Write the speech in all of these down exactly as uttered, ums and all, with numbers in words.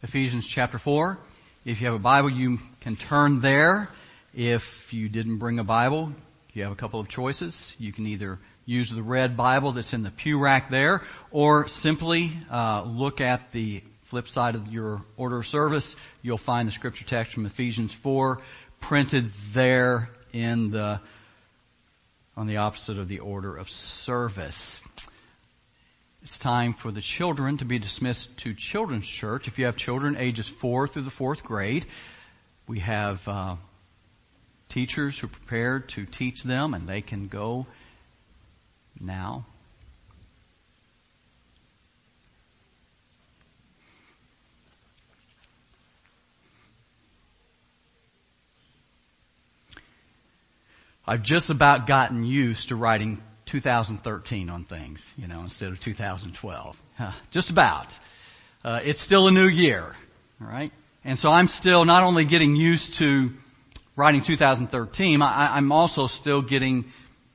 Ephesians chapter four. If you have a Bible, you can turn there. If you didn't bring a Bible, you have a couple of choices. You can either use the red Bible that's in the pew rack there, or simply uh, look at the flip side of your order of service. You'll find the scripture text from Ephesians four printed there in the on the opposite of the order of service. It's time for the children to be dismissed to Children's Church. If you have children ages four through the fourth grade, we have uh, teachers who are prepared to teach them, and they can go now. I've just about gotten used to writing two thousand thirteen on things, you know, instead of two thousand twelve. Huh, just about. Uh, it's still a new year, all right? And so I'm still not only getting used to writing two thousand thirteen, I, I'm also still getting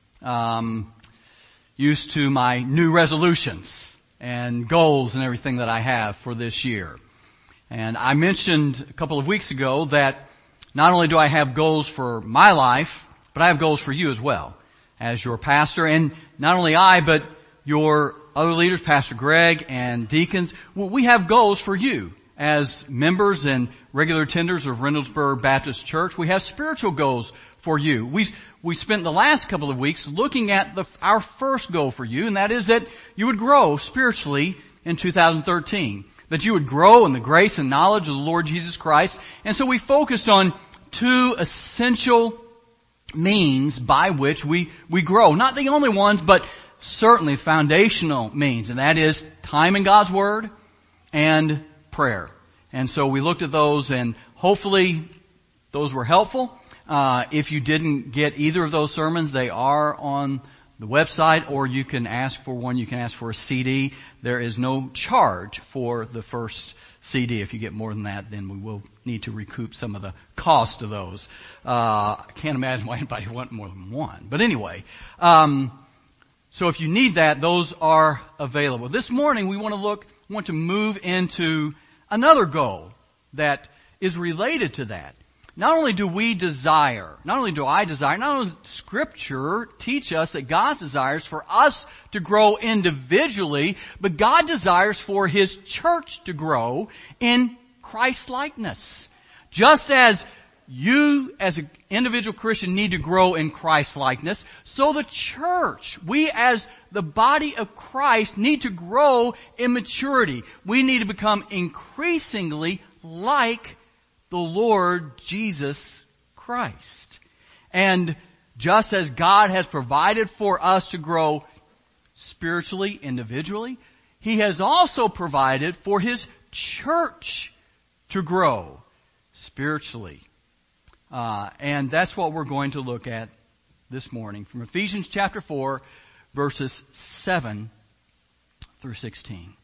um, used to my new resolutions and goals and everything that I have for this year. And I mentioned a couple of weeks ago that not only do I have goals for my life, but I have goals for you as well, as your pastor. And not only I, but your other leaders, Pastor Greg and deacons, well, we have goals for you as members and regular attenders of Reynoldsburg Baptist Church. We have spiritual goals for you. We we spent the last couple of weeks looking at the, our first goal for you, and that is that you would grow spiritually in two thousand thirteen. That you would grow in the grace and knowledge of the Lord Jesus Christ. And so we focused on two essential means by which we, we grow. Not the only ones, but certainly foundational means. And that is time in God's Word and prayer. And so we looked at those, and hopefully those were helpful. Uh, if you didn't get either of those sermons, they are on the website, or you can ask for one. You can ask for a C D. There is no charge for the first C D. If you get more than that, then we will need to recoup some of the cost of those. Uh, I can't imagine why anybody would want more than one. But anyway, um, so if you need that, those are available. This morning we want to look, want to move into another goal that is related to that. Not only do we desire, not only do I desire, not only does Scripture teach us that God desires for us to grow individually, but God desires for His church to grow in Christ-likeness. Just as you as an individual Christian need to grow in Christ-likeness, so the church, we as the body of Christ need to grow in maturity. We need to become increasingly like the Lord Jesus Christ. And just as God has provided for us to grow spiritually, individually, He has also provided for His church to grow spiritually. Uh, and that's what we're going to look at this morning from Ephesians chapter four, verses seven through sixteen.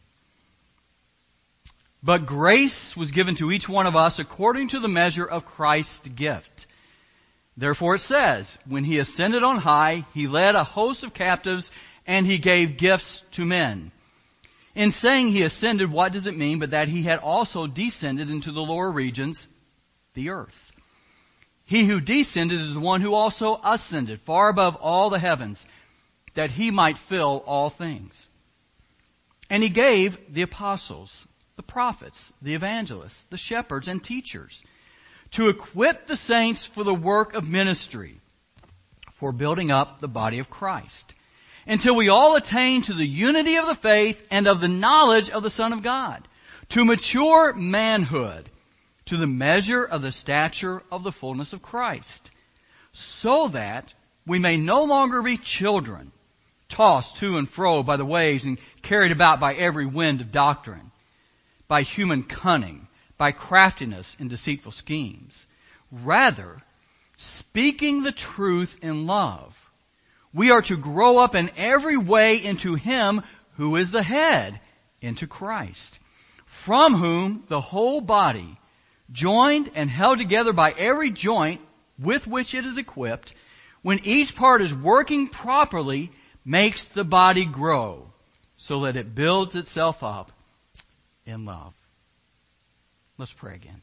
But grace was given to each one of us according to the measure of Christ's gift. Therefore it says, when He ascended on high, He led a host of captives and He gave gifts to men. In saying He ascended, what does it mean but that He had also descended into the lower regions, the earth? He who descended is the one who also ascended far above all the heavens, that He might fill all things. And He gave the apostles, the prophets, the evangelists, the shepherds, and teachers, to equip the saints for the work of ministry, for building up the body of Christ, until we all attain to the unity of the faith and of the knowledge of the Son of God, to mature manhood, to the measure of the stature of the fullness of Christ, so that we may no longer be children, tossed to and fro by the waves and carried about by every wind of doctrine, by human cunning, by craftiness and deceitful schemes. Rather, speaking the truth in love, we are to grow up in every way into Him who is the head, into Christ, from whom the whole body, joined and held together by every joint with which it is equipped, when each part is working properly, makes the body grow, so that it builds itself up in love. Let's pray again.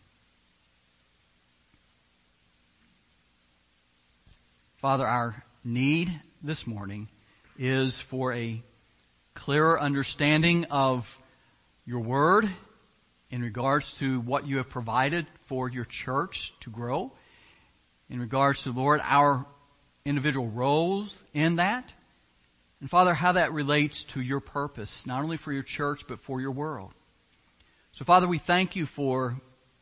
Father, our need this morning is for a clearer understanding of your word in regards to what you have provided for your church to grow, in regards to, Lord, our individual roles in that, and Father, how that relates to your purpose, not only for your church, but for your world. So Father, we thank you for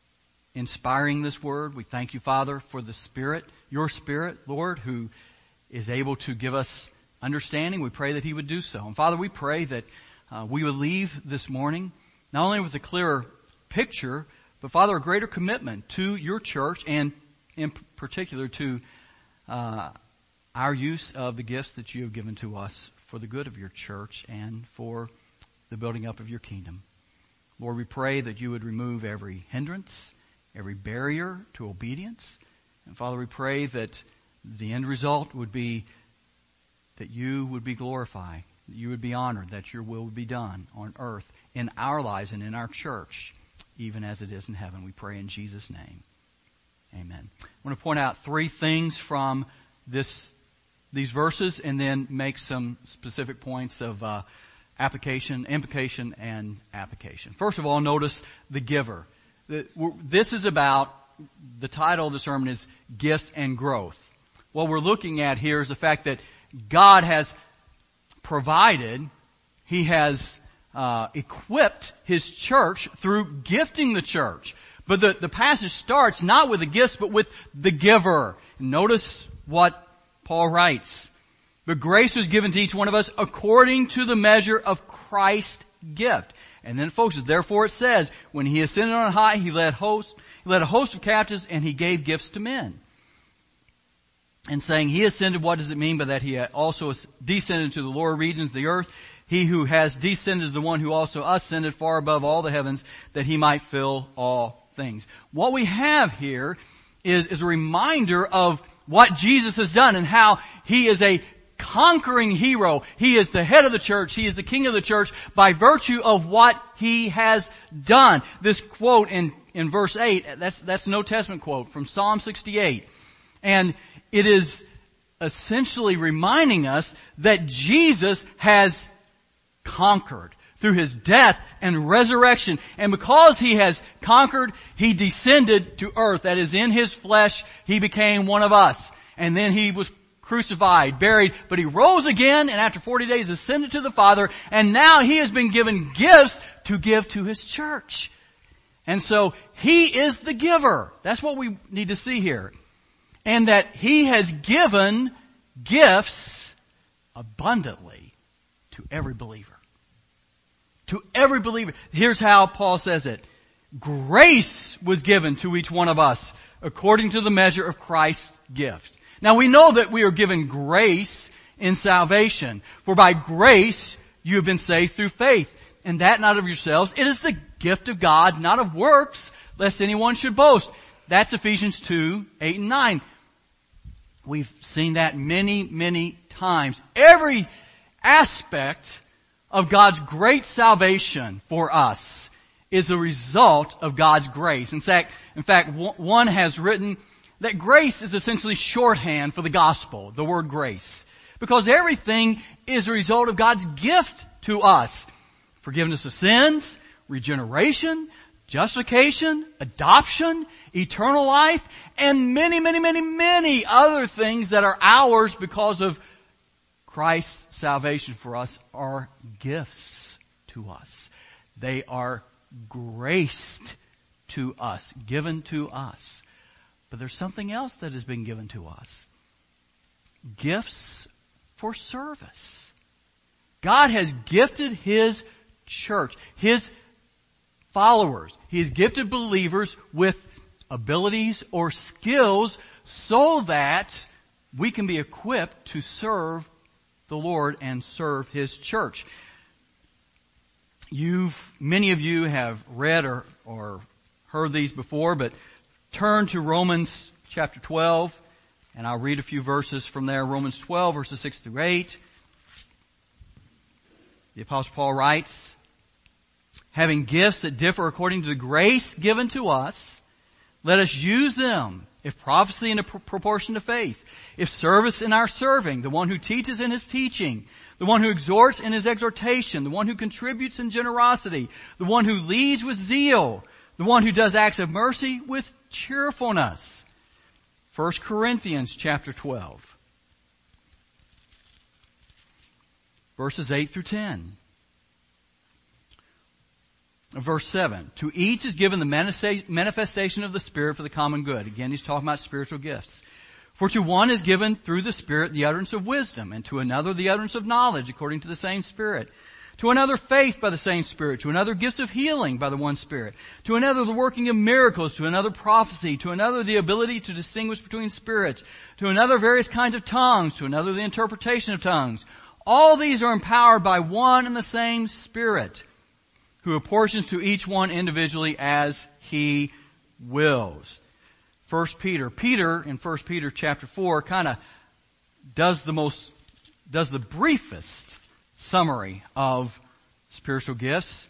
inspiring this word. We thank you, Father, for the Spirit, your Spirit, Lord, who is able to give us understanding. We pray that He would do so. And Father, we pray that uh, we would leave this morning not only with a clearer picture, but Father, a greater commitment to your church and in particular to uh, our use of the gifts that you have given to us for the good of your church and for the building up of your kingdom. Lord, we pray that you would remove every hindrance, every barrier to obedience. And Father, we pray that the end result would be that you would be glorified, that you would be honored, that your will would be done on earth in our lives and in our church, even as it is in heaven. We pray in Jesus' name. Amen. I want to point out three things from this, these verses and then make some specific points of uh, application, implication, and application. First of all, notice the giver. This is about, the title of the sermon is Gifts and Growth. What we're looking at here is the fact that God has provided, He has uh, equipped His church through gifting the church. But the, the passage starts not with the gifts, but with the giver. Notice what Paul writes. But grace was given to each one of us according to the measure of Christ's gift. And then folks, therefore it says, when He ascended on high, He led hosts, He led a host of captives, and He gave gifts to men. And saying, He ascended, what does it mean by that? He also descended to the lower regions of the earth. He who has descended is the one who also ascended far above all the heavens, that He might fill all things. What we have here is, is a reminder of what Jesus has done and how He is a conquering hero. He is the head of the church. He is the king of the church by virtue of what He has done. This quote in, in verse eight, that's, that's an Old Testament quote from Psalm sixty-eight. And it is essentially reminding us that Jesus has conquered through His death and resurrection. And because He has conquered, He descended to earth. That is, in His flesh, He became one of us. And then He was crucified, buried, but He rose again, and after forty days ascended to the Father, and now He has been given gifts to give to His church. And so He is the giver. That's what we need to see here. And that He has given gifts abundantly to every believer. To every believer. Here's how Paul says it. Grace was given to each one of us according to the measure of Christ's gift. Now we know that we are given grace in salvation. For by grace you have been saved through faith. And that not of yourselves. It is the gift of God, not of works, lest anyone should boast. That's Ephesians two, eight and nine. We've seen that many, many times. Every aspect of God's great salvation for us is a result of God's grace. In fact, in fact, one has written that grace is essentially shorthand for the gospel, the word grace. Because everything is a result of God's gift to us. Forgiveness of sins, regeneration, justification, adoption, eternal life, and many, many, many, many other things that are ours because of Christ's salvation for us are gifts to us. They are graced to us, given to us. But there's something else that has been given to us. Gifts for service. God has gifted His church, His followers. He has gifted believers with abilities or skills so that we can be equipped to serve the Lord and serve His church. You've, many of you have read or, or heard these before, but turn to Romans chapter twelve, and I'll read a few verses from there. Romans twelve, verses six through eight. The Apostle Paul writes, having gifts that differ according to the grace given to us, let us use them. If prophecy in a pr- proportion to faith, if service in our serving, the one who teaches in his teaching, the one who exhorts in his exhortation, the one who contributes in generosity, the one who leads with zeal, the one who does acts of mercy with cheerfulness. First Corinthians chapter twelve, verses eight through ten. Verse seven, to each is given the manifestation of the Spirit for the common good. Again, he's talking about spiritual gifts. For to one is given through the Spirit the utterance of wisdom, and to another the utterance of knowledge according to the same Spirit. To another faith by the same Spirit, to another gifts of healing by the one Spirit, to another the working of miracles, to another prophecy, to another the ability to distinguish between spirits, to another various kinds of tongues, to another the interpretation of tongues. All these are empowered by one and the same Spirit, who apportions to each one individually as he wills. First Peter. Peter, in First Peter chapter four, kind of does the most, does the briefest summary of spiritual gifts.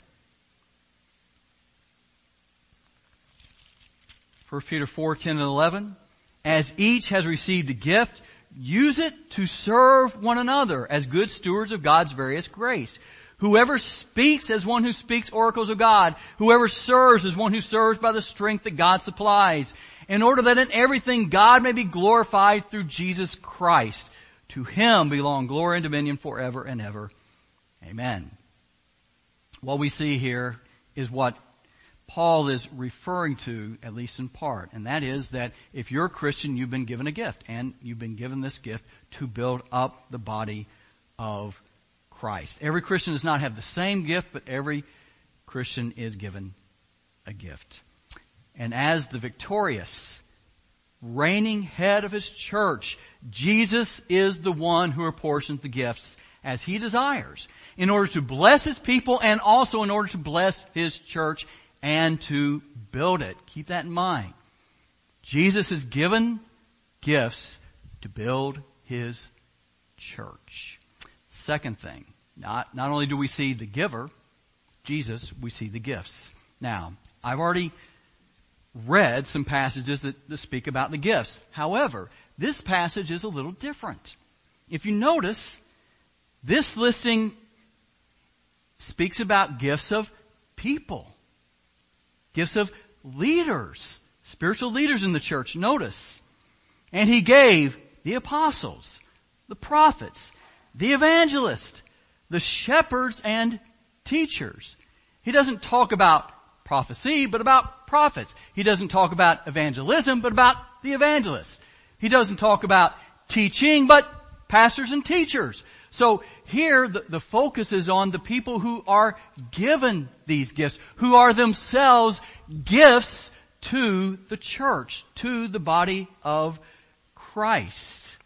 First Peter four, ten and eleven. As each has received a gift, use it to serve one another as good stewards of God's various grace. Whoever speaks as one who speaks oracles of God. Whoever serves as one who serves by the strength that God supplies. In order that in everything God may be glorified through Jesus Christ. To him belong glory and dominion forever and ever. Amen. What we see here is what Paul is referring to, at least in part. And that is that if you're a Christian, you've been given a gift. And you've been given this gift to build up the body of Christ. Every Christian does not have the same gift, but every Christian is given a gift. And as the victorious, reigning head of his church, Jesus is the one who apportions the gifts as he desires in order to bless his people and also in order to bless his church and to build it. Keep that in mind. Jesus has given gifts to build his church. Second thing, not, not only do we see the giver, Jesus, we see the gifts. Now, I've already read some passages that, that speak about the gifts. However, this passage is a little different. If you notice, this listing speaks about gifts of people, gifts of leaders, spiritual leaders in the church. Notice, and he gave the apostles, the prophets, the evangelists, the shepherds and teachers. He doesn't talk about prophecy, but about prophets. He doesn't talk about evangelism, but about the evangelists. He doesn't talk about teaching, but pastors and teachers. So here the, the focus is on the people who are given these gifts, who are themselves gifts to the church, to the body of Christ.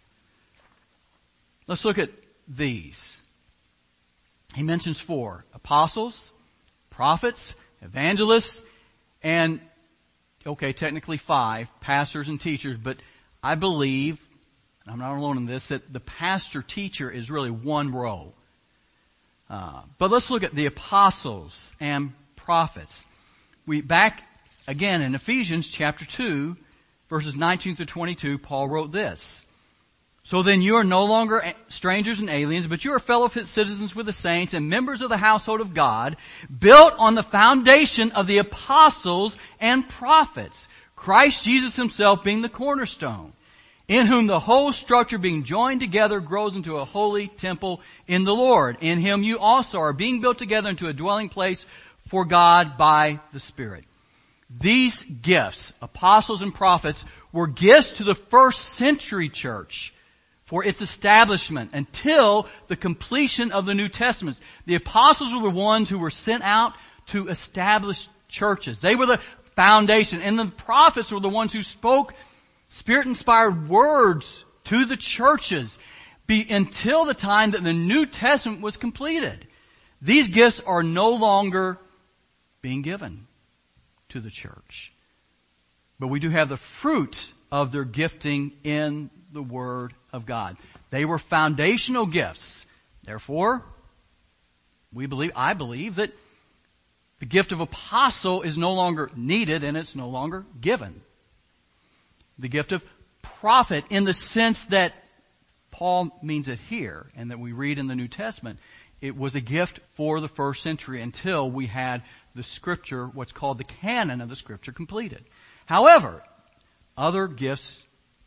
Let's look at these. He mentions four: apostles, prophets, evangelists, and, okay, technically five, pastors and teachers, but I believe, and I'm not alone in this, that the pastor-teacher is really one row. Uh, but let's look at the apostles and prophets. We, back again in Ephesians chapter two, verses nineteen through twenty-two, Paul wrote this: So then you are no longer strangers and aliens, but you are fellow citizens with the saints and members of the household of God, built on the foundation of the apostles and prophets, Christ Jesus himself being the cornerstone, in whom the whole structure being joined together grows into a holy temple in the Lord. In him you also are being built together into a dwelling place for God by the Spirit. These gifts, apostles and prophets, were gifts to the first century church for its establishment until the completion of the New Testament. The apostles were the ones who were sent out to establish churches. They were the foundation. And the prophets were the ones who spoke Spirit-inspired words to the churches be, until the time that the New Testament was completed. These gifts are no longer being given to the church. But we do have the fruit of their gifting in the Word of God. They were foundational gifts. Therefore, we believe, I believe that The gift of apostle is no longer needed and it's no longer given. The gift of prophet, in the sense that Paul means it here and that we read in the New Testament, it was a gift for the first century until we had the scripture, what's called the canon of the scripture, completed. However, other gifts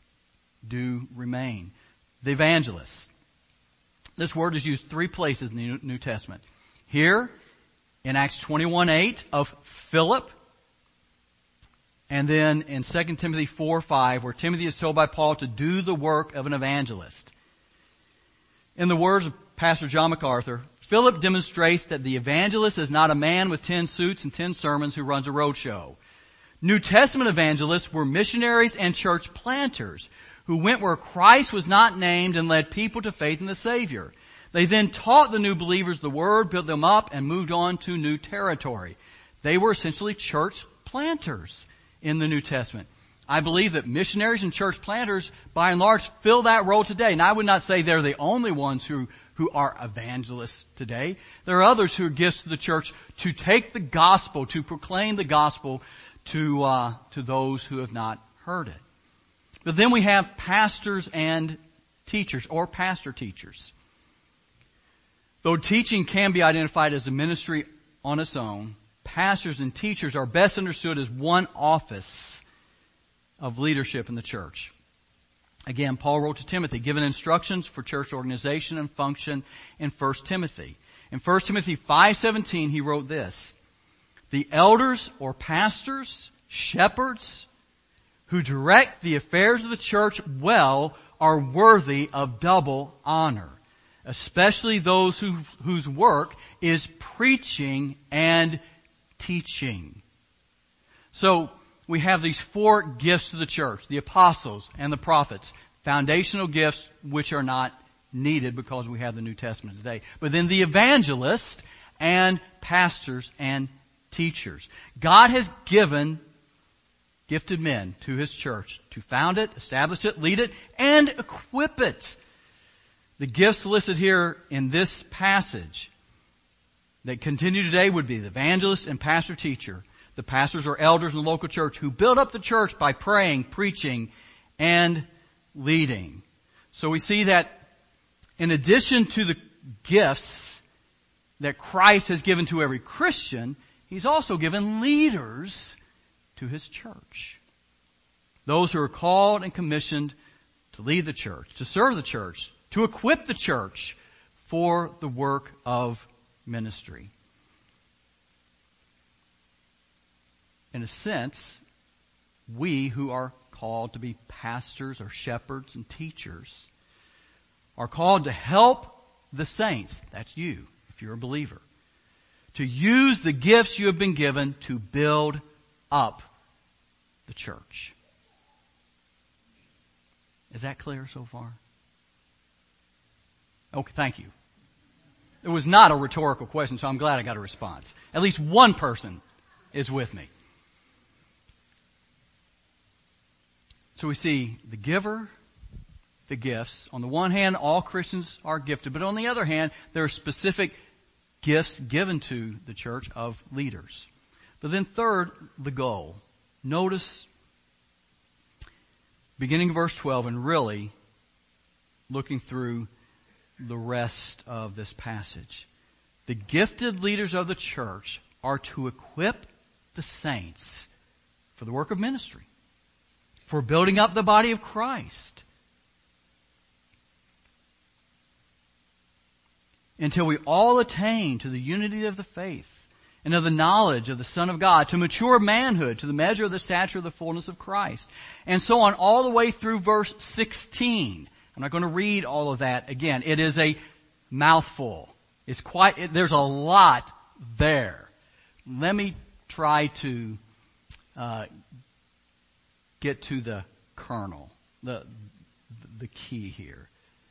do remain. The evangelist. This word is used three places in the New Testament. Here, in Acts twenty-one eight of Philip, and then in Second Timothy four five, where Timothy is told by Paul to do the work of an evangelist. In the words of Pastor John MacArthur, Philip demonstrates that the evangelist is not a man with ten suits and ten sermons who runs a roadshow. New Testament evangelists were missionaries and church planters who went where Christ was not named and led people to faith in the Savior. They then taught the new believers the Word, built them up, and moved on to new territory. They were essentially church planters in the New Testament. I believe that missionaries and church planters, by and large, fill that role today. And I would not say they're the only ones who, who are evangelists today. There are others who are gifts to the church to take the gospel, to proclaim the gospel to, uh, to those who have not heard it. But then we have pastors and teachers, or pastor teachers. Though teaching can be identified as a ministry on its own, pastors and teachers are best understood as one office of leadership in the church. Again, Paul wrote to Timothy, giving instructions for church organization and function in First Timothy. In First Timothy five seventeen, he wrote this: the elders or pastors, shepherds, who direct the affairs of the church well are worthy of double honor, especially those who, whose work is preaching and teaching. So we have these four gifts to the church: the apostles and the prophets, foundational gifts which are not needed because we have the New Testament today. But then the evangelists and pastors and teachers. God has given gifted men to His church to found it, establish it, lead it, and equip it. The gifts listed here in this passage that continue today would be the evangelist and pastor teacher. The pastors or elders in the local church who build up the church by praying, preaching, and leading. So we see that in addition to the gifts that Christ has given to every Christian, He's also given leaders to His church. Those who are called and commissioned to lead the church, to serve the church, to equip the church for the work of ministry. In a sense, we who are called to be pastors or shepherds and teachers are called to help the saints, that's you, if you're a believer, to use the gifts you have been given to build up the church. Is that clear so far? Okay, thank you. It was not a rhetorical question, so I'm glad I got a response. At least one person is with me. So we see the giver, the gifts. On the one hand, all Christians are gifted, but on the other hand, there are specific gifts given to the church of leaders. But then third, the goal. Notice, beginning of verse twelve and really looking through the rest of this passage. The gifted leaders of the church are to equip the saints for the work of ministry, for building up the body of Christ, until we all attain to the unity of the faith and of the knowledge of the Son of God, to mature manhood, to the measure of the stature of the fullness of Christ. And so on all the way through verse sixteen. I'm not going to read all of that again. It is a mouthful. It's quite, it, there's a lot there. Let me try to uh, get to the kernel, the, the key here.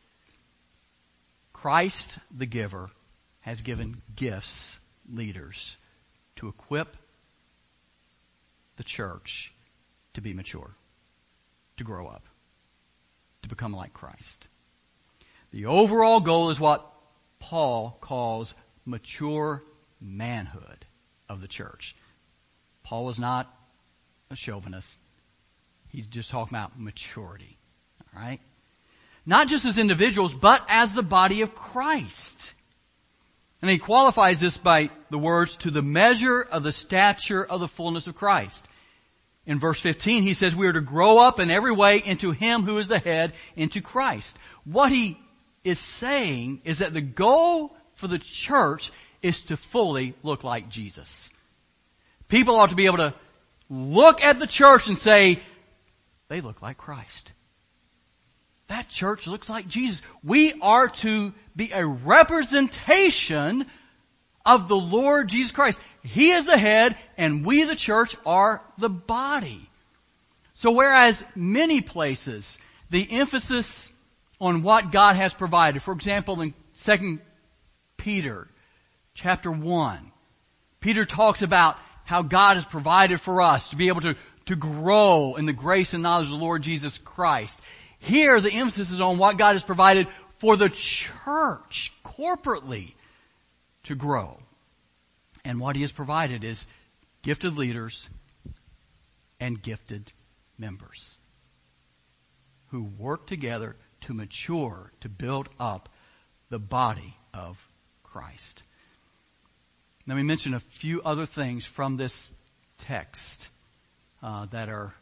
Christ, the giver, has given gifts, leaders, to equip the church to be mature, to grow up, to become like Christ. The overall goal is what Paul calls mature manhood. of the church. Paul was not a chauvinist. He's just talking about maturity. All right? Not just as individuals, but as the body of Christ. And he qualifies this by the words, to the measure of the stature of the fullness of Christ. In verse fifteen, he says we are to grow up in every way into Him who is the head, into Christ. What he is saying is that the goal for the church is to fully look like Jesus. People ought to be able to look at the church and say, they look like Christ. That church looks like Jesus. We are to be a representation of the Lord Jesus Christ. He is the head and we, the church, are the body. So whereas many places the emphasis on what God has provided, for example in Second Peter chapter one, Peter talks about how God has provided for us to be able to, to grow in the grace and knowledge of the Lord Jesus Christ. Here, the emphasis is on what God has provided for the church, corporately, to grow. And what He has provided is gifted leaders and gifted members who work together to mature, to build up the body of Christ. Let me mention a few other things from this text uh, that are,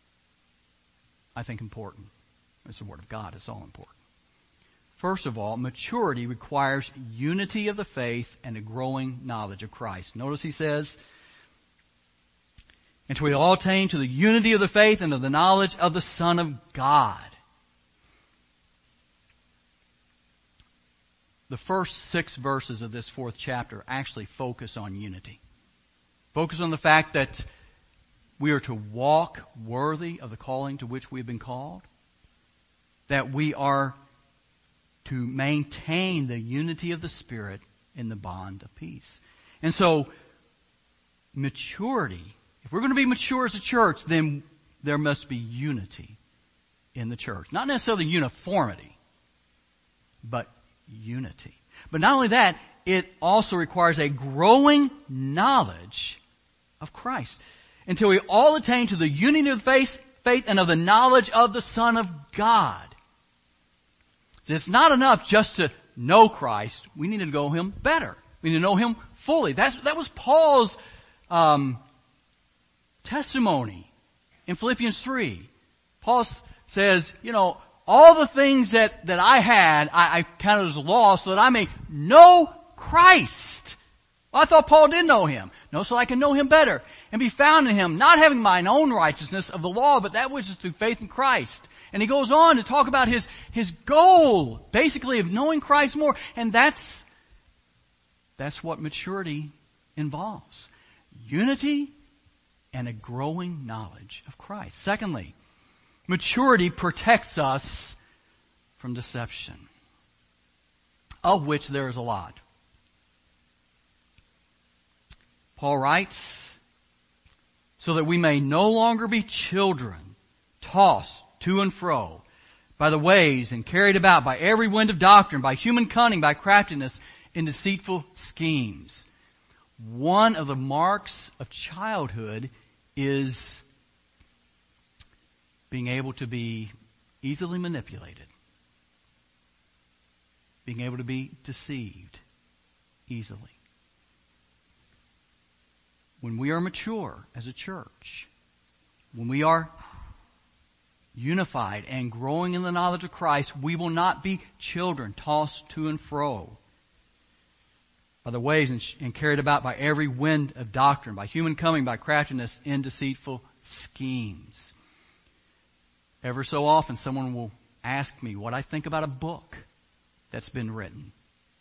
I think, important. It's the Word of God. It's all important. First of all, maturity requires unity of the faith and a growing knowledge of Christ. Notice he says, until we all attain to the unity of the faith and of the knowledge of the Son of God. The first six verses of this fourth chapter actually focus on unity. Focus on the fact that we are to walk worthy of the calling to which we have been called. That we are to maintain the unity of the Spirit in the bond of peace. And so, maturity, if we're going to be mature as a church, then there must be unity in the church. Not necessarily uniformity, but unity. But not only that, it also requires a growing knowledge of Christ. Until we all attain to the unity of the faith, faith and of the knowledge of the Son of God. So it's not enough just to know Christ. We need to know Him better. We need to know Him fully. That's, that was Paul's um, testimony in Philippians three. Paul says, you know, all the things that, that I had, I, I counted as lost so that I may know Christ. Well, I thought Paul did know Him. No, so I can know Him better and be found in Him, not having mine own righteousness of the law, but that which is through faith in Christ. And he goes on to talk about his, his goal, basically, of knowing Christ more. And that's, that's what maturity involves. Unity and a growing knowledge of Christ. Secondly, maturity protects us from deception, of which there is a lot. Paul writes, so that we may no longer be children, tossed to and fro by the waves and carried about by every wind of doctrine, by human cunning, by craftiness in deceitful schemes. One of the marks of childhood is being able to be easily manipulated, being able to be deceived easily. When we are mature as a church, when we are unified and growing in the knowledge of Christ, we will not be children tossed to and fro by the waves and, and carried about by every wind of doctrine, by human coming, by craftiness in deceitful schemes. Ever so often someone will ask me what I think about a book that's been written.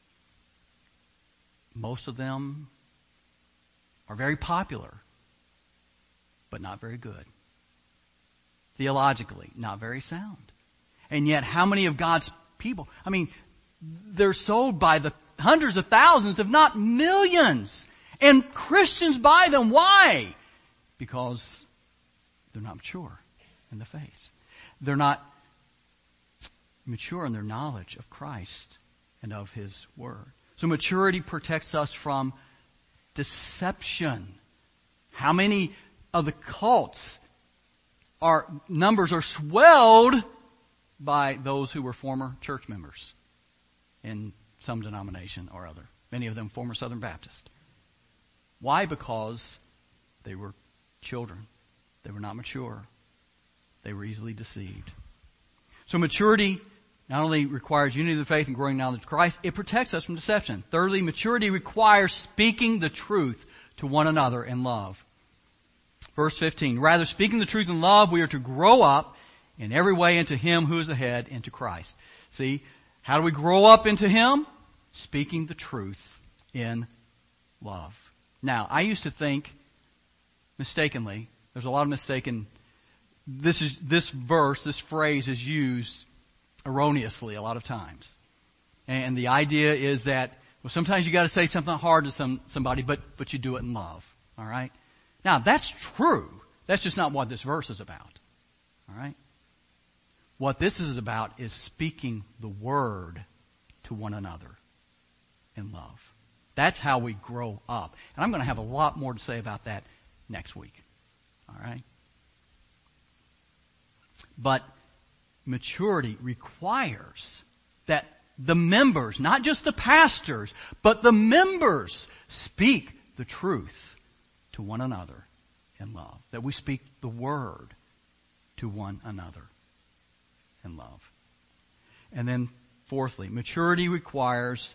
Most of them are very popular, but not very good. Theologically, not very sound. And yet, how many of God's people, I mean, they're sold by the hundreds of thousands, if not millions. And Christians buy them. Why? Because they're not mature in the faith. They're not mature in their knowledge of Christ and of His Word. So maturity protects us from deception. How many of the cults are, numbers are swelled by those who were former church members in some denomination or other. Many of them former Southern Baptist. Why? Because they were children. They were not mature. They were easily deceived. So maturity not only requires unity of the faith and growing knowledge of Christ, it protects us from deception. Thirdly, maturity requires speaking the truth to one another in love. Verse fifteen, rather speaking the truth in love, we are to grow up in every way into Him who is the head, into Christ. See, how do we grow up into Him? Speaking the truth in love. Now, I used to think, mistakenly, there's a lot of mistaken, this is, this verse, this phrase is used erroneously a lot of times. And the idea is that, well, sometimes you gotta say something hard to some, somebody, but, but you do it in love. Alright? Now, that's true. That's just not what this verse is about. Alright? What this is about is speaking the word to one another in love. That's how we grow up. And I'm going to have a lot more to say about that next week. All right? But maturity requires that the members, not just the pastors, but the members speak the truth to one another in love. That we speak the word to one another in love. And then fourthly, maturity requires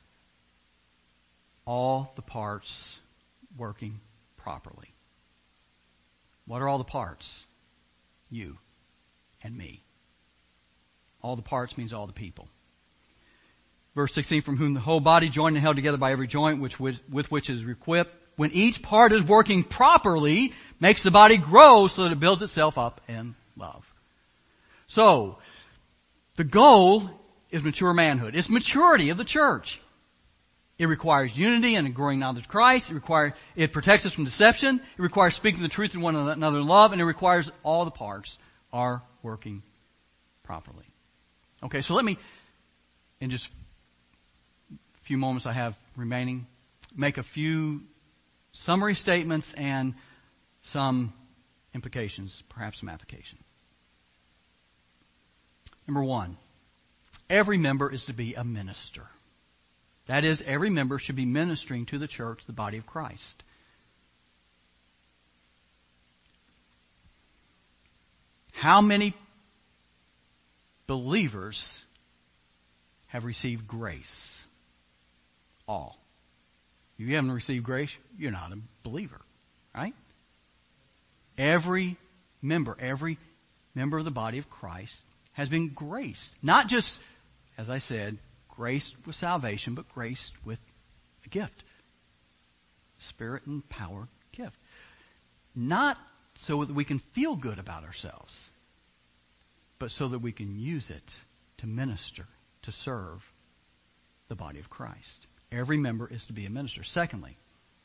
all the parts working properly. What are all the parts? You and me. All the parts means all the people. Verse sixteen, from whom the whole body joined and held together by every joint which with, with which is equipped, when each part is working properly, makes the body grow so that it builds itself up in love. So, the goal is mature manhood. It's maturity of the church. It requires unity and a growing knowledge of Christ. It requires, it protects us from deception. It requires speaking the truth to one another in love. And it requires all the parts are working properly. Okay, so let me, in just a few moments I have remaining, make a few summary statements and some implications, perhaps some application. Number one, every member is to be a minister. That is, every member should be ministering to the church, the body of Christ. How many believers have received grace? All. If you haven't received grace, you're not a believer, right? Every member, every member of the body of Christ has been graced. Not just, as I said, graced with salvation, but graced with a gift. Spirit and power gift. Not so that we can feel good about ourselves, but so that we can use it to minister, to serve the body of Christ. Every member is to be a minister. Secondly,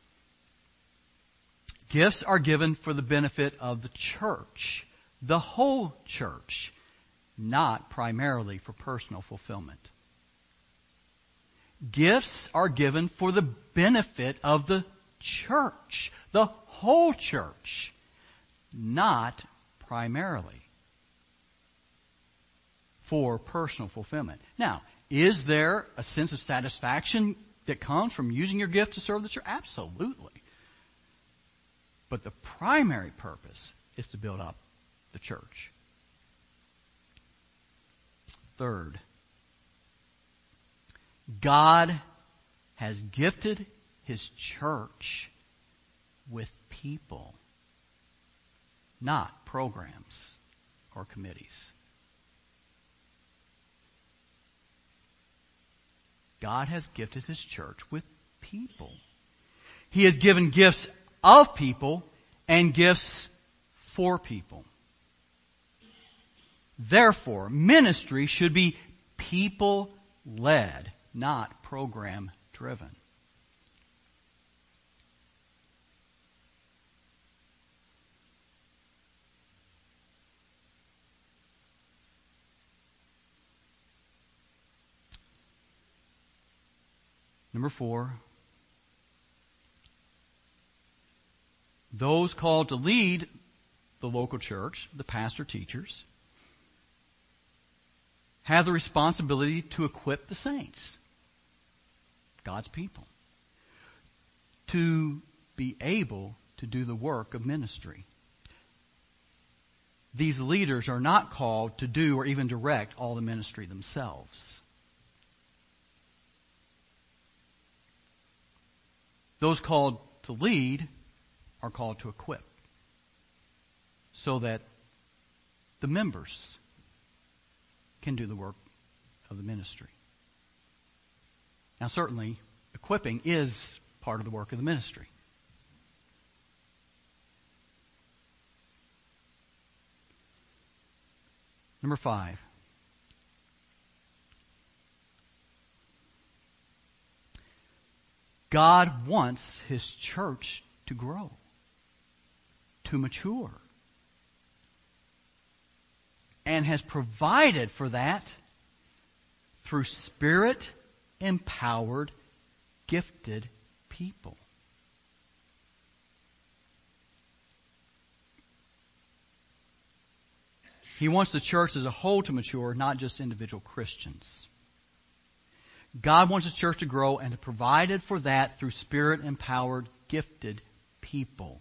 gifts are given for the benefit of the church, the whole church, not primarily for personal fulfillment. Gifts are given for the benefit of the church, the whole church, not primarily for personal fulfillment. Now, is there a sense of satisfaction that comes from using your gift to serve the church? Absolutely. But the primary purpose is to build up the church. Third, God has gifted His church with people, not programs or committees. God has gifted His church with people. He has given gifts of people and gifts for people. Therefore, ministry should be people-led, not program-driven. Number four, Those called to lead the local church, the pastor teachers, have the responsibility to equip the saints, God's people, to be able to do the work of ministry. These leaders are not called to do or even direct all the ministry themselves. Those called to lead are called to equip, so that the members can do the work of the ministry. Now certainly, equipping is part of the work of the ministry. Number five. God wants His church to grow, to mature, and has provided for that through Spirit-empowered, gifted people. He wants the church as a whole to mature, not just individual Christians. God wants His church to grow and has provided for that through Spirit-empowered, gifted people.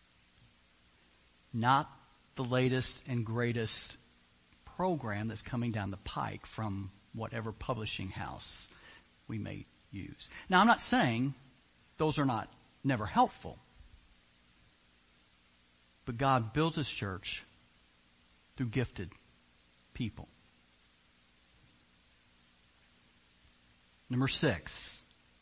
Not the latest and greatest program that's coming down the pike from whatever publishing house we may use. Now, I'm not saying those are not never helpful. But God builds His church through gifted people. Number six.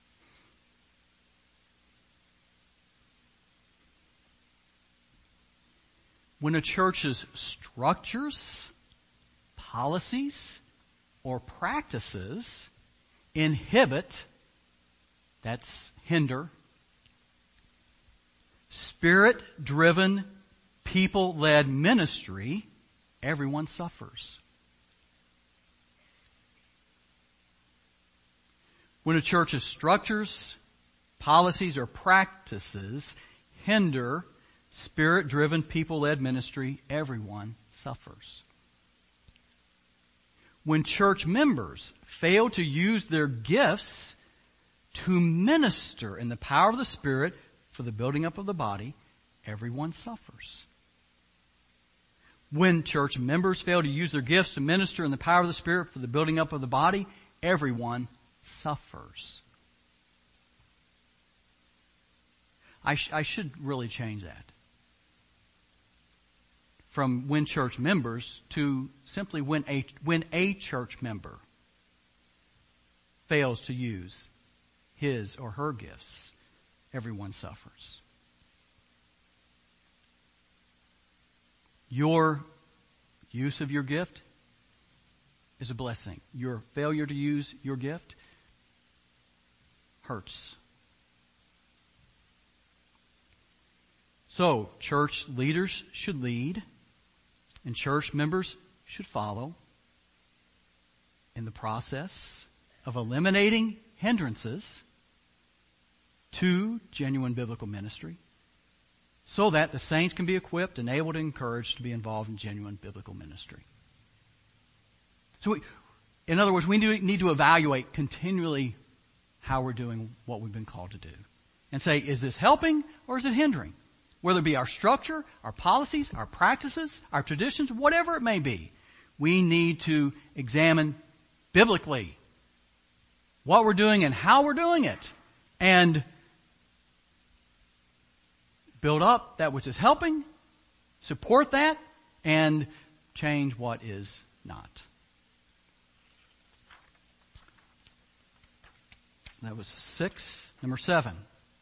When a church's structures, policies, or practices inhibit, that's hinder, Spirit-driven, people-led ministry, everyone suffers. When a church's structures, policies, or practices hinder Spirit-driven, people-led ministry, everyone suffers. When church members fail to use their gifts to minister in the power of the Spirit for the building up of the body, everyone suffers. When church members fail to use their gifts to minister in the power of the Spirit for the building up of the body, everyone suffers. I, sh- I should really change that. From when church members to simply when a, when a church member fails to use his or her gifts, everyone suffers. Your use of your gift is a blessing. Your failure to use your gift hurts. So, church leaders should lead, and church members should follow in the process of eliminating hindrances to genuine biblical ministry, so that the saints can be equipped and able to encourage to be involved in genuine biblical ministry. So, we, in other words, we need to evaluate continually how we're doing what we've been called to do. And say, is this helping or is it hindering? Whether it be our structure, our policies, our practices, our traditions, whatever it may be, we need to examine biblically what we're doing and how we're doing it, and build up that which is helping, support that, and change what is not. That was six. Number seven.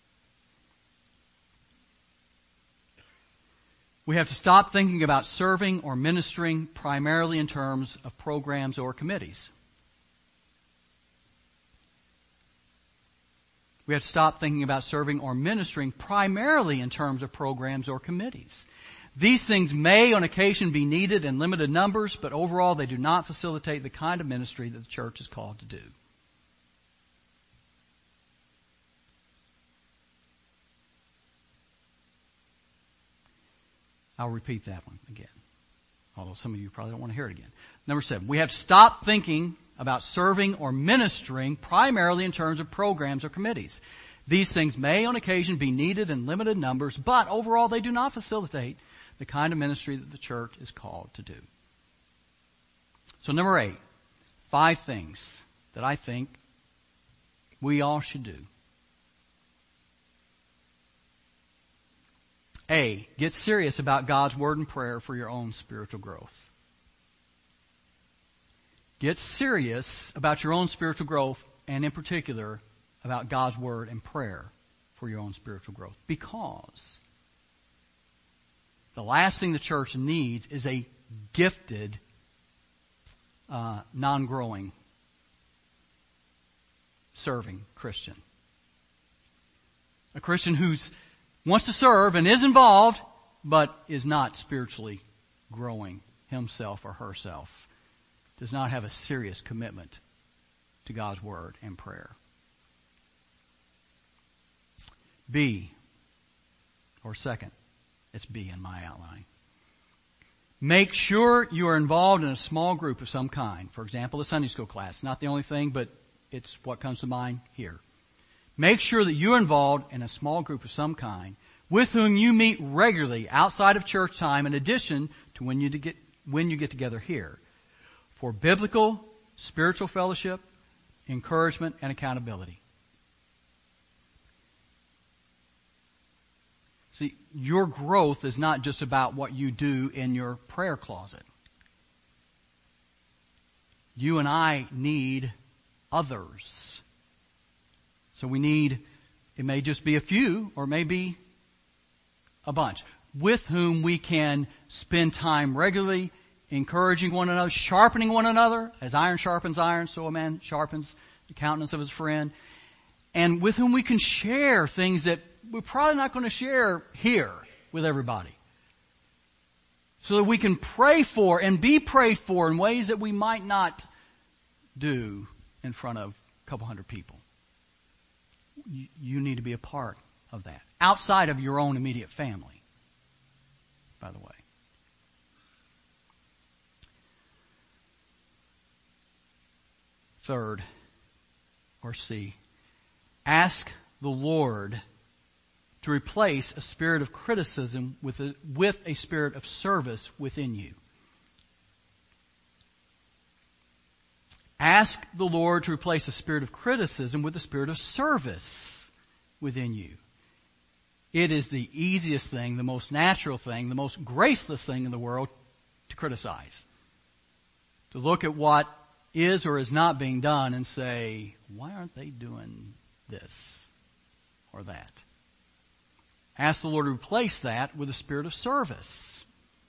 We have to stop thinking about serving or ministering primarily in terms of programs or committees. We have to stop thinking about serving or ministering primarily in terms of programs or committees. These things may on occasion be needed in limited numbers, but overall they do not facilitate the kind of ministry that the church is called to do. I'll repeat that one again. Although some of you probably don't want to hear it again. Number seven, we have to stop thinking about serving or ministering primarily in terms of programs or committees. These things may on occasion be needed in limited numbers, but overall they do not facilitate the kind of ministry that the church is called to do. So number eight, five things that I think we all should do. A, get serious about God's Word and prayer for your own spiritual growth. Get serious about your own spiritual growth, and in particular, about God's Word and prayer for your own spiritual growth. Because the last thing the church needs is a gifted, uh, non-growing, serving Christian. A Christian who's wants to serve and is involved, but is not spiritually growing himself or herself. Does not have a serious commitment to God's Word and prayer. B, or second, it's B in my outline. Make sure you are involved in a small group of some kind. For example, a Sunday school class. Not the only thing, but it's what comes to mind here. Make sure that you're involved in a small group of some kind with whom you meet regularly outside of church time in addition to when you get, when you get together here for biblical, spiritual fellowship, encouragement, and accountability. See, your growth is not just about what you do in your prayer closet. You and I need others. So we need, it may just be a few, or maybe a bunch, with whom we can spend time regularly, encouraging one another, sharpening one another. As iron sharpens iron, so a man sharpens the countenance of his friend. And with whom we can share things that we're probably not going to share here with everybody. So that we can pray for and be prayed for in ways that we might not do in front of a couple hundred people. You need to be a part of that. Outside of your own immediate family, by the way. Third, or C, ask the Lord to replace a spirit of criticism with a, with a spirit of service within you. Ask the Lord to replace a spirit of criticism with a spirit of service within you. It is the easiest thing, the most natural thing, the most graceless thing in the world to criticize. To look at what is or is not being done and say, why aren't they doing this or that? Ask the Lord to replace that with a spirit of service.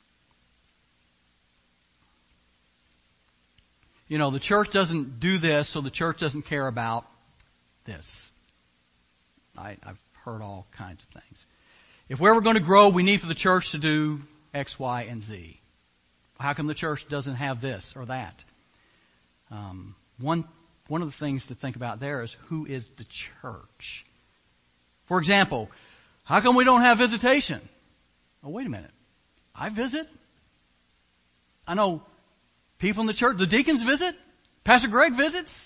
You know, the church doesn't do this, so the church doesn't care about this. I, I've heard all kinds of things. If we're ever going to grow, we need for the church to do X, Y, and Z. How come the church doesn't have this or that? Um, one, one of the things to think about there is who is the church? For example, how come we don't have visitation? Oh, wait a minute. I visit? I know people in the church, the deacons visit. Pastor Greg visits.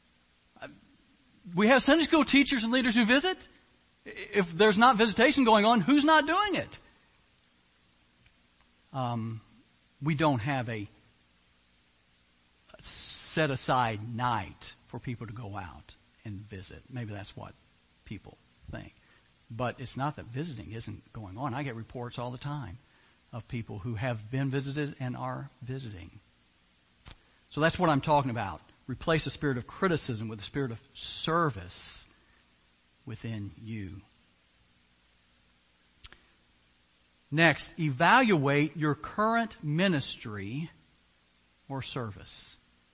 We have Sunday school teachers and leaders who visit. If there's not visitation going on, who's not doing it? Um, we don't have a set aside night for people to go out and visit. Maybe that's what people think. But it's not that visiting isn't going on. I get reports all the time of people who have been visited and are visiting. So that's what I'm talking about. Replace the spirit of criticism with the spirit of service within you. Next, evaluate your current ministry or service.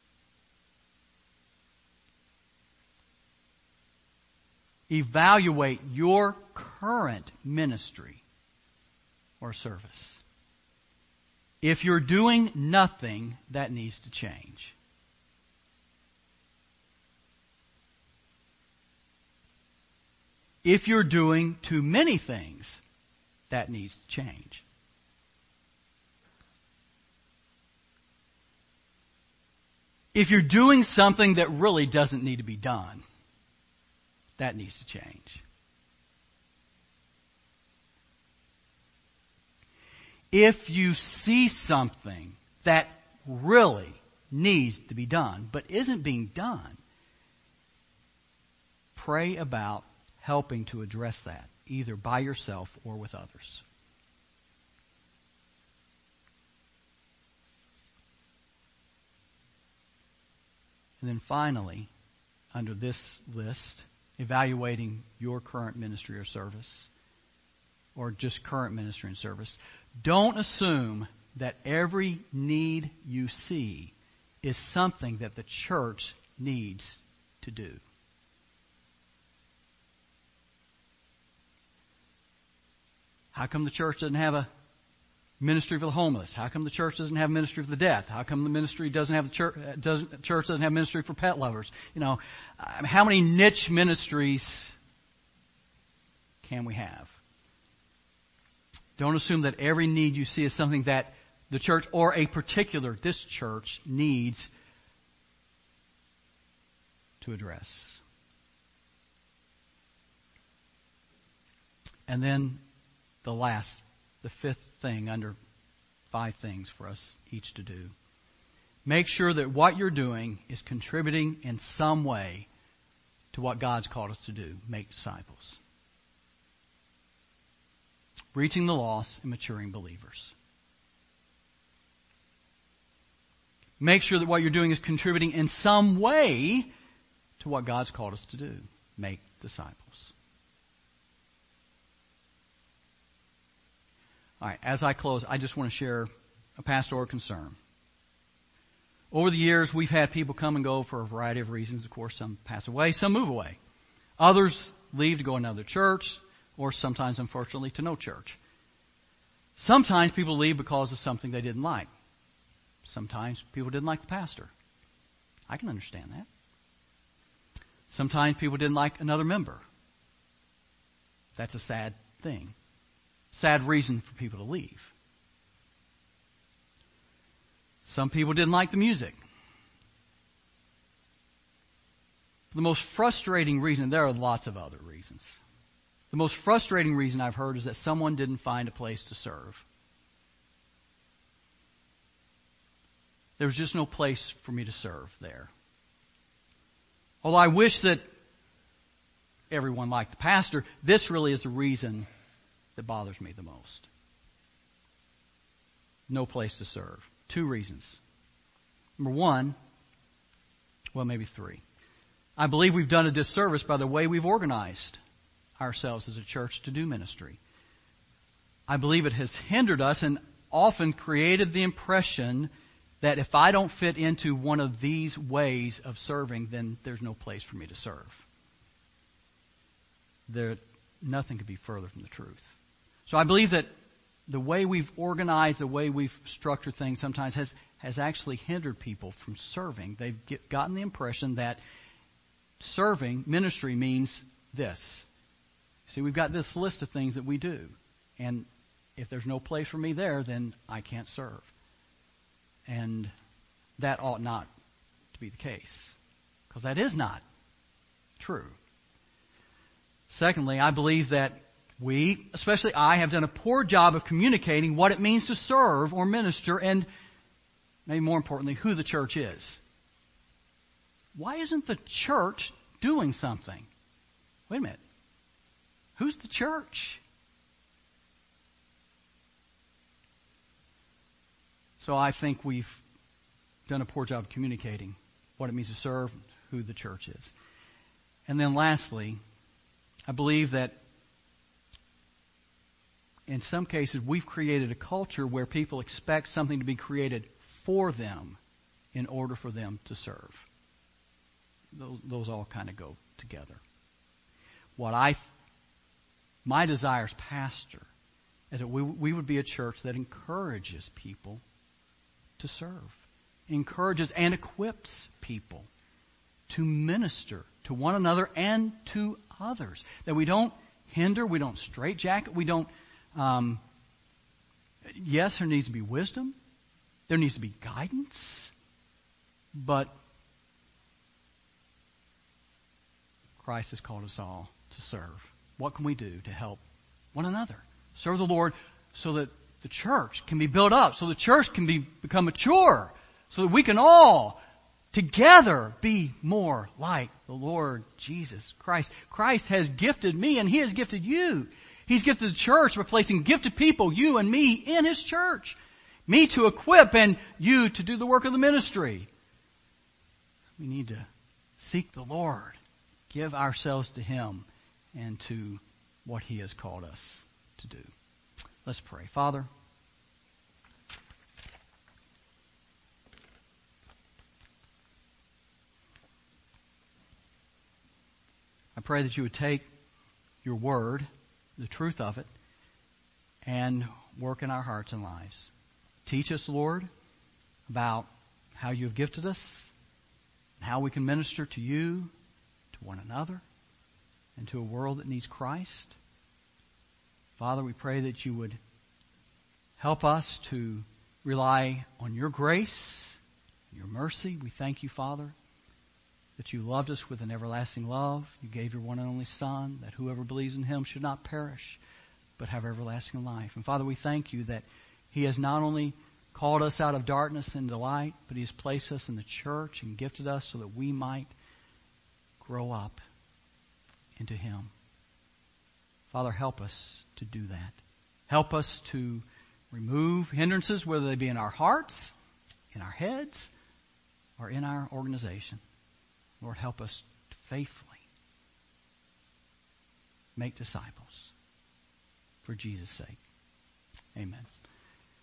Evaluate your current ministry or service. If you're doing nothing, that needs to change. If you're doing too many things, that needs to change. If you're doing something that really doesn't need to be done, that needs to change. If you see something that really needs to be done, but isn't being done, pray about helping to address that, either by yourself or with others. And then finally, under this list, evaluating your current ministry or service, or just current ministry and service, don't assume that every need you see is something that the church needs to do. How come the church doesn't have a ministry for the homeless? How come the church doesn't have a ministry for the deaf? How come the ministry doesn't have the church doesn't church doesn't have ministry for pet lovers? You know, how many niche ministries can we have? Don't assume that every need you see is something that the church or a particular this church needs to address. And then the last, the fifth thing under five things for us each to do. Make sure that what you're doing is contributing in some way to what God's called us to do. Make disciples. Reaching the lost and maturing believers. Make sure that what you're doing is contributing in some way to what God's called us to do. Make disciples. All right, as I close, I just want to share a pastoral concern. Over the years, we've had people come and go for a variety of reasons. Of course, some pass away, some move away. Others leave to go to another church, or sometimes, unfortunately, to no church. Sometimes people leave because of something they didn't like. Sometimes people didn't like the pastor. I can understand that. Sometimes people didn't like another member. That's a sad thing. Sad reason for people to leave. Some people didn't like the music. The most frustrating reason, there are lots of other reasons. The most frustrating reason I've heard is that someone didn't find a place to serve. There was just no place for me to serve there. Although I wish that everyone liked the pastor, this really is the reason that bothers me the most. No place to serve. Two reasons. Number one, well, maybe three. I believe we've done a disservice by the way we've organized ourselves as a church to do ministry. I believe it has hindered us and often created the impression that if I don't fit into one of these ways of serving, then there's no place for me to serve. There, nothing could be further from the truth. So I believe that the way we've organized, the way we've structured things sometimes has, has actually hindered people from serving. They've get, gotten the impression that serving, ministry means this. See, we've got this list of things that we do. And if there's no place for me there, then I can't serve. And that ought not to be the case. Because that is not true. Secondly, I believe that we, especially I, have done a poor job of communicating what it means to serve or minister, and maybe more importantly, who the church is. Why isn't the church doing something? Wait a minute. Who's the church? So I think we've done a poor job of communicating what it means to serve, who the church is. And then lastly, I believe that in some cases we've created a culture where people expect something to be created for them in order for them to serve. Those, those all kind of go together. What I, my desire as pastor is that we, we would be a church that encourages people to serve, encourages and equips people to minister to one another and to others. That we don't hinder, we don't straitjacket, we don't, um, yes, there needs to be wisdom, there needs to be guidance, but Christ has called us all to serve. What can we do to help one another? Serve the Lord so that the church can be built up, so the church can be, become mature, so that we can all together be more like the Lord Jesus Christ. Christ has gifted me and He has gifted you. He's gifted the church by placing gifted people, you and me, in His church. Me to equip and you to do the work of the ministry. We need to seek the Lord, give ourselves to Him and to what He has called us to do. Let's pray. Father, I pray that you would take your word, the truth of it, and work in our hearts and lives. Teach us, Lord, about how you have gifted us, how we can minister to you, to one another, and to a world that needs Christ. Father, we pray that you would help us to rely on your grace, your mercy. We thank you, Father, that you loved us with an everlasting love. You gave your one and only Son, that whoever believes in Him should not perish, but have everlasting life. And Father, we thank you that He has not only called us out of darkness into light, but He has placed us in the church and gifted us so that we might grow up into Him. Father, help us to do that. Help us to remove hindrances, whether they be in our hearts, in our heads, or in our organization. Lord, help us to faithfully make disciples for Jesus' sake. Amen.